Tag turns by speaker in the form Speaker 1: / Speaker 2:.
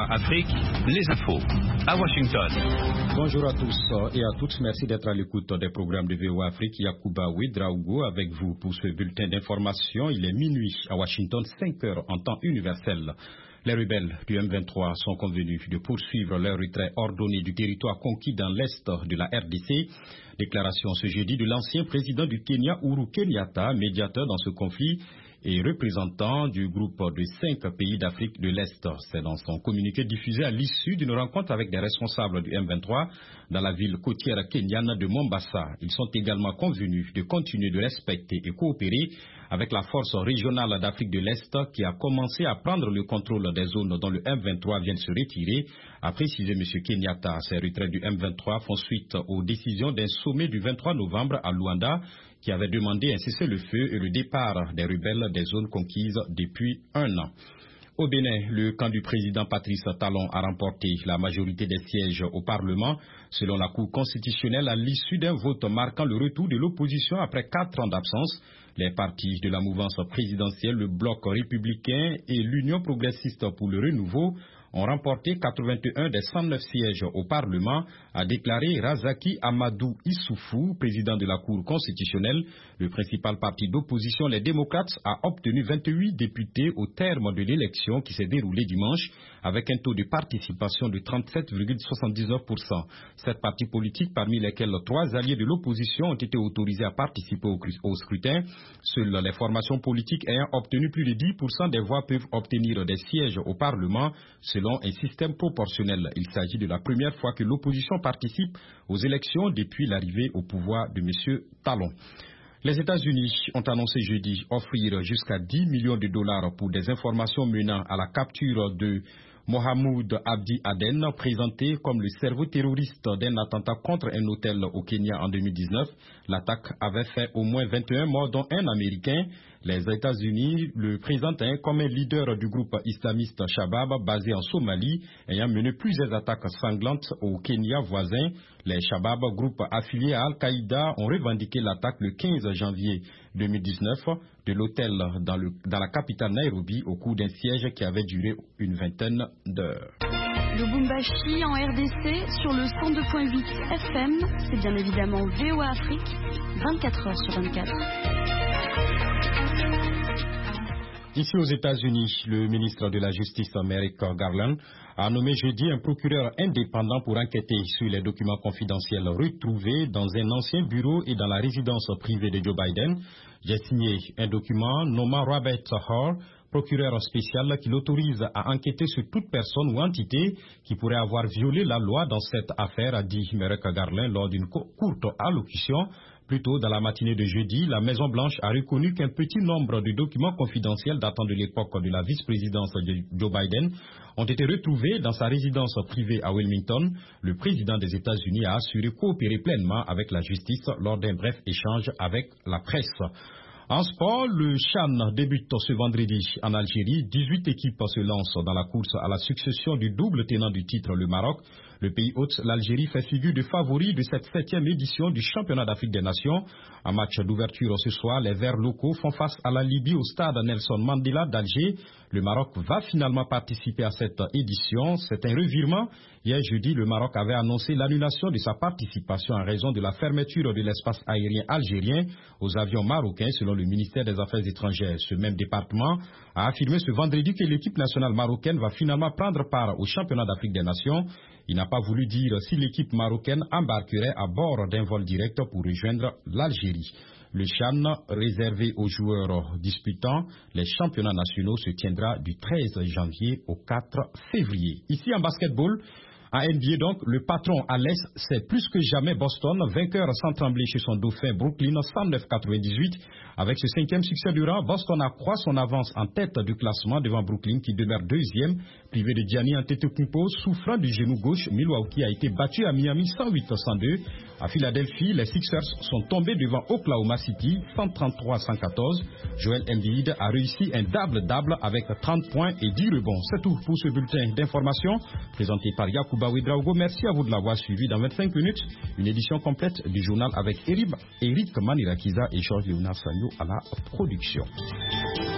Speaker 1: VOA Afrique, les infos à Washington.
Speaker 2: Bonjour à tous et à toutes, merci d'être à l'écoute des programmes de VOA Afrique. Yacouba Ouedraogo avec vous pour ce bulletin d'information. Il est minuit à Washington, 5 heures en temps universel. Les rebelles du M23 sont convenus de poursuivre leur retrait ordonné du territoire conquis dans l'est de la RDC. Déclaration ce jeudi de l'ancien président du Kenya, Uhuru Kenyatta, médiateur dans ce conflit et représentant du groupe de 5 pays d'Afrique de l'Est. C'est dans son communiqué diffusé à l'issue d'une rencontre avec des responsables du M23 dans la ville côtière kenyane de Mombasa. Ils sont également convenus de continuer de respecter et coopérer avec la force régionale d'Afrique de l'Est qui a commencé à prendre le contrôle des zones dont le M23 vient de se retirer, a précisé M. Kenyatta. Ces retraits du M23 font suite aux décisions d'un sommet du 23 novembre à Luanda qui avait demandé un cessez-le-feu et le départ des rebelles des zones conquises depuis un an. Au Bénin, le camp du président Patrice Talon a remporté la majorité des sièges au Parlement, selon la Cour constitutionnelle, à l'issue d'un vote marquant le retour de l'opposition après 4 ans d'absence. Les partis de la mouvance présidentielle, le Bloc républicain et l'Union progressiste pour le renouveau ont remporté 81 des 109 sièges au Parlement, a déclaré Razaki Amadou Issoufou, président de la Cour constitutionnelle. Le principal parti d'opposition, les démocrates, a obtenu 28 députés au terme de l'élection qui s'est déroulée dimanche, avec un taux de participation de 37,79%. 7 partis politiques, parmi lesquels 3 alliés de l'opposition, ont été autorisés à participer au scrutin. Seules les formations politiques ayant obtenu plus de 10% des voix peuvent obtenir des sièges au Parlement, selon un système proportionnel. Il s'agit de la première fois que l'opposition participe aux élections depuis l'arrivée au pouvoir de M. Talon. Les États-Unis ont annoncé jeudi offrir jusqu'à 10 millions de dollars pour des informations menant à la capture de Mohamed Abdi Aden, présenté comme le cerveau terroriste d'un attentat contre un hôtel au Kenya en 2019. L'attaque avait fait au moins 21 morts, dont un Américain. Les États-Unis le présentent comme un leader du groupe islamiste Shabab, basé en Somalie, ayant mené plusieurs attaques sanglantes au Kenya voisin. Les Shabab, groupe affilié à Al-Qaïda, ont revendiqué l'attaque le 15 janvier 2019 de l'hôtel dans la capitale Nairobi au cours d'un siège qui avait duré une vingtaine d'heures.
Speaker 3: Lubumbashi en RDC sur le 102.8 FM, c'est bien évidemment VOA Afrique, 24 heures sur 24.
Speaker 2: Ici aux États-Unis, le ministre de la Justice, Merrick Garland, a nommé jeudi un procureur indépendant pour enquêter sur les documents confidentiels retrouvés dans un ancien bureau et dans la résidence privée de Joe Biden. J'ai signé un document nommant Robert Hur, procureur spécial, qui l'autorise à enquêter sur toute personne ou entité qui pourrait avoir violé la loi dans cette affaire, a dit Merrick Garland lors d'une courte allocution. Plus tôt dans la matinée de jeudi, la Maison-Blanche a reconnu qu'un petit nombre de documents confidentiels datant de l'époque de la vice-présidence de Joe Biden ont été retrouvés dans sa résidence privée à Wilmington. Le président des États-Unis a assuré coopérer pleinement avec la justice lors d'un bref échange avec la presse. En sport, le CHAN débute ce vendredi en Algérie. 18 équipes se lancent dans la course à la succession du double tenant du titre, le Maroc. Le pays hôte, l'Algérie, fait figure de favori de cette 7e édition du championnat d'Afrique des Nations. En match d'ouverture ce soir, les Verts locaux font face à la Libye au stade Nelson Mandela d'Alger. Le Maroc va finalement participer à cette édition. C'est un revirement. Hier jeudi, le Maroc avait annoncé l'annulation de sa participation en raison de la fermeture de l'espace aérien algérien aux avions marocains, selon le ministère des Affaires étrangères. Ce même département a affirmé ce vendredi que l'équipe nationale marocaine va finalement prendre part au championnat d'Afrique des Nations. Il n'a pas voulu dire si l'équipe marocaine embarquerait à bord d'un vol direct pour rejoindre l'Algérie. Le CHAN, réservé aux joueurs disputant les championnats nationaux, se tiendra du 13 janvier au 4 février. Ici en basketball, en NBA donc, le patron à l'Est, c'est plus que jamais Boston, vainqueur sans trembler chez son dauphin Brooklyn 109-98. Avec ce 5e succès du rang, Boston accroît son avance en tête du classement devant Brooklyn qui demeure 2e. Privé de Giannis Antetokounmpo, souffrant du genou gauche, Milwaukee a été battu à Miami 108-102. À Philadelphie, les Sixers sont tombés devant Oklahoma City 133-114. Joel Embiid a réussi un double-double avec 30 points et 10 rebonds. C'est tout pour ce bulletin d'information présenté par Yacouba Ouedraogo. Merci à vous de l'avoir suivi. Dans 25 minutes, une édition complète du journal avec Eric Manirakiza et Georges Léonard Sagno à la production.